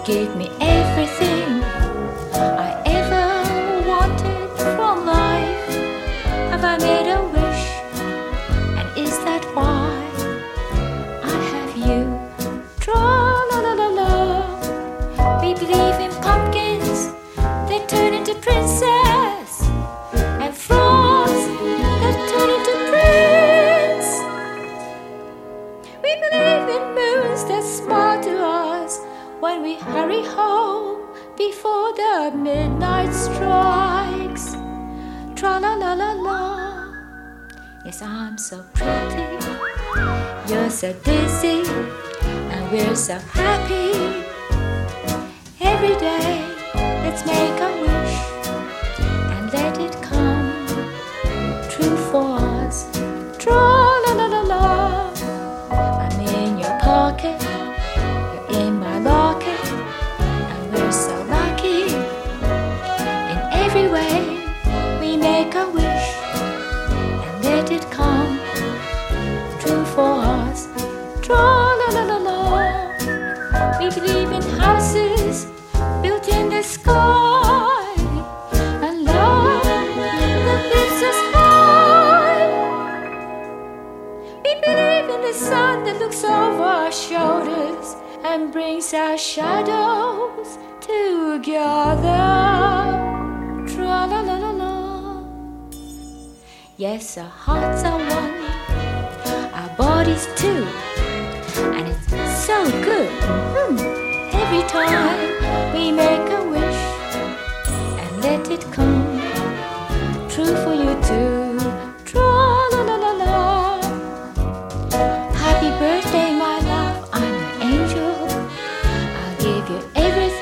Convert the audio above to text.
give me everything I ever wanted from life. Have I made a wish? And is that why I have you? Tra-la-la-la-la. We believe in pumpkins, they turn into princess, and frogs that turn into prince. We believe in moons that smile to us when we hurry home before the midnight strikes. Tra-la-la-la-la. Yes, I'm so pretty, you're so dizzy, and we're so happy. Every day, let's make a wish and let it come true for us. Tra-la-la-la-la. I'm in your pocket, you're in my locket, and we're so lucky. In every way, we make a wish and let it come true for us. Tra-la-la-la-la. We believe in houses built in the sky and love that lifts us high. We believe in the sun that looks over our shoulders and brings our shadows together. Tra-la-la-la-la. Yes, our hearts are one, our bodies too, and it's so good. Every time we make a wish and let it come true for you too. Tra-la-la-la-la. Happy birthday, my love, I'm an angel. I'll give you everything